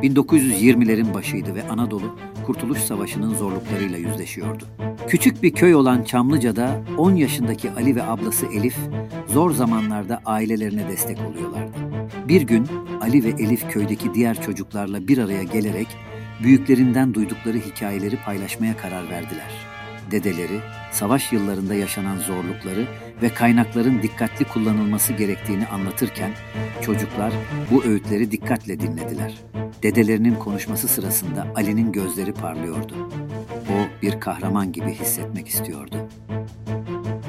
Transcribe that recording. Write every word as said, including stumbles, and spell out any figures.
bin dokuz yüz yirmilerin başıydı ve Anadolu Kurtuluş Savaşı'nın zorluklarıyla yüzleşiyordu. Küçük bir köy olan Çamlıca'da on yaşındaki Ali ve ablası Elif zor zamanlarda ailelerine destek oluyorlardı. Bir gün Ali ve Elif köydeki diğer çocuklarla bir araya gelerek büyüklerinden duydukları hikayeleri paylaşmaya karar verdiler. Dedeleri, savaş yıllarında yaşanan zorlukları ve kaynakların dikkatli kullanılması gerektiğini anlatırken çocuklar bu öğütleri dikkatle dinlediler. Dedelerinin konuşması sırasında Ali'nin gözleri parlıyordu. O bir kahraman gibi hissetmek istiyordu.